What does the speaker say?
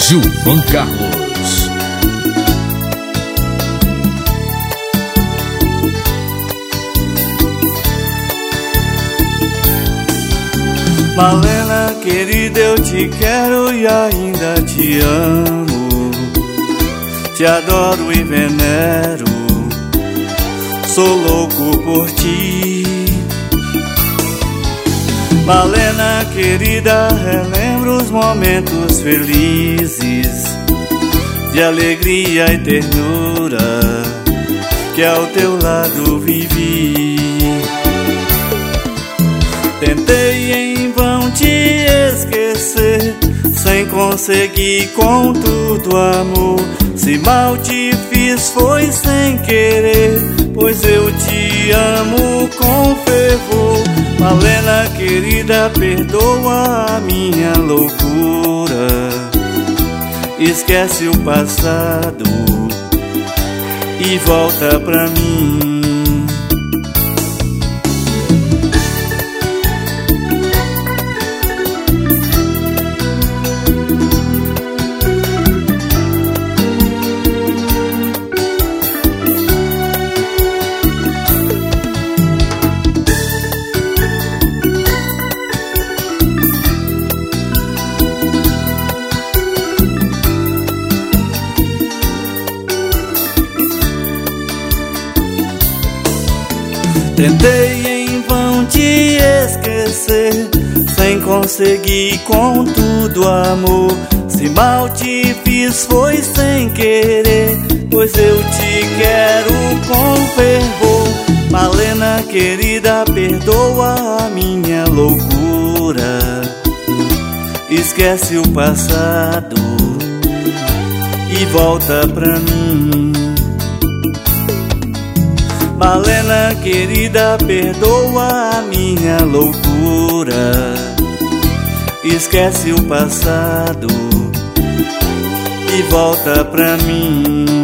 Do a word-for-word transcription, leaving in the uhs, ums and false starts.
Gilvan Carlos. Malena querida, eu te quero e ainda te amo. Te adoro e venero, sou louco por ti. Malena querida, relembro os momentos felizes de alegria e ternura que ao teu lado vivi. Tentei em vão te esquecer, sem conseguir, contudo amor, se mal te fiz foi sem querer, pois eu te amo com fervor. Malena querida, perdoa a minha loucura, esquece o passado e volta pra mim. Tentei em vão te esquecer, sem conseguir, contudo amor, se mal te fiz foi sem querer, pois eu te quero com fervor. Malena querida, perdoa a minha loucura, esquece o passado e volta pra mim. Malena querida, perdoa a minha loucura, esquece o passado e volta pra mim.